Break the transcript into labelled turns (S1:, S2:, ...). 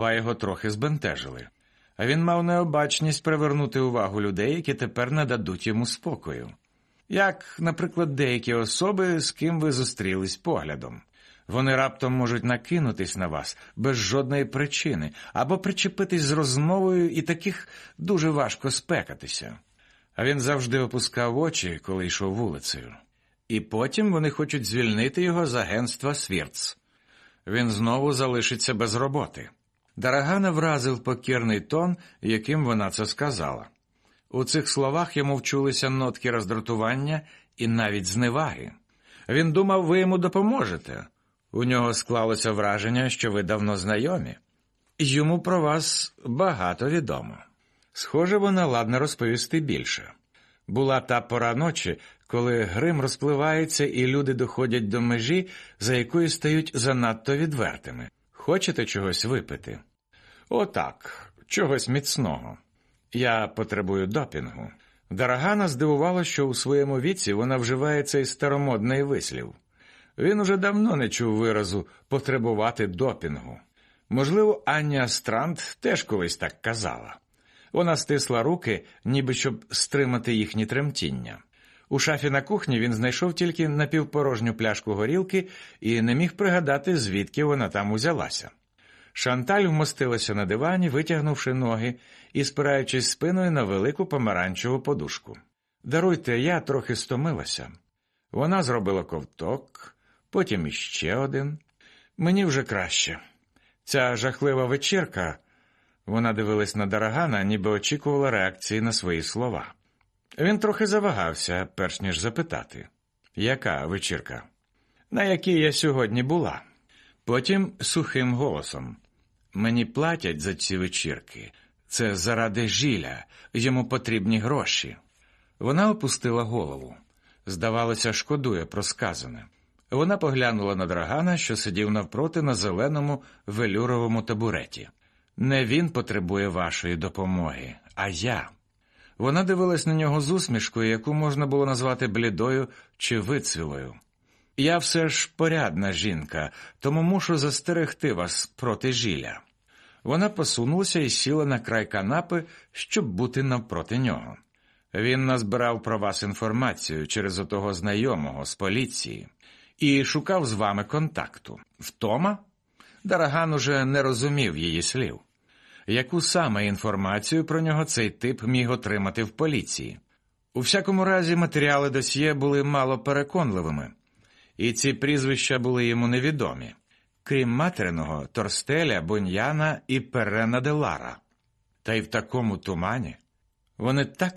S1: слова його трохи збентежили. А він мав необачність привернути увагу людей, які тепер не дадуть йому спокою. Як, наприклад, деякі особи, з ким ви зустрілись поглядом. Вони раптом можуть накинутись на вас без жодної причини, або причепитись з розмовою, і таких дуже важко спекатися. А він завжди опускав очі, коли йшов вулицею. І потім вони хочуть звільнити його з агентства «Свірц». Він знову залишиться без роботи. Дарагана вразив покірний тон, яким вона це сказала. У цих словах йому вчулися нотки роздратування і навіть зневаги. Він думав, ви йому допоможете. У нього склалося враження, що ви давно знайомі. Йому про вас багато відомо. Схоже, вона ладна розповісти більше. Була та пора ночі, коли грим розпливається і люди доходять до межі, за якою стають занадто відвертими. Хочете чогось випити? Отак, чогось міцного. Я потребую допінгу. Дарагана здивувало, що у своєму віці вона вживає цей старомодний вислів. Він уже давно не чув виразу «потребувати допінгу». Можливо, Аня Странд теж колись так казала. Вона стисла руки, ніби щоб стримати їхні тремтіння. У шафі на кухні він знайшов тільки напівпорожню пляшку горілки і не міг пригадати, звідки вона там узялася. Шанталь вмостилася на дивані, витягнувши ноги і спираючись спиною на велику помаранчеву подушку. «Даруйте, я трохи стомилася». Вона зробила ковток, потім іще один. «Мені вже краще. Ця жахлива вечірка...» Вона дивилась на Дарагана, ніби очікувала реакції на свої слова. Він трохи завагався, перш ніж запитати. «Яка вечірка?» «На якій я сьогодні була». Потім сухим голосом. «Мені платять за ці вечірки. Це заради Жиля. Йому потрібні гроші». Вона опустила голову. Здавалося, шкодує про сказане. Вона поглянула на Дарагана, що сидів навпроти на зеленому велюровому табуреті. «Не він потребує вашої допомоги, а я». Вона дивилась на нього з усмішкою, яку можна було назвати блідою чи вицвілою. «Я все ж порядна жінка, тому мушу застерегти вас проти Жиля». Вона посунулася і сіла на край канапи, щоб бути навпроти нього. «Він назбирав про вас інформацію через отого знайомого з поліції і шукав з вами контакту. Втома?» Дараган уже не розумів її слів. Яку саме інформацію про нього цей тип міг отримати в поліції? У всякому разі, матеріали досьє були мало переконливими, і ці прізвища були йому невідомі, крім материного Торстеля, Буньяна і Перена де Лара. Та й в такому тумані. Вони так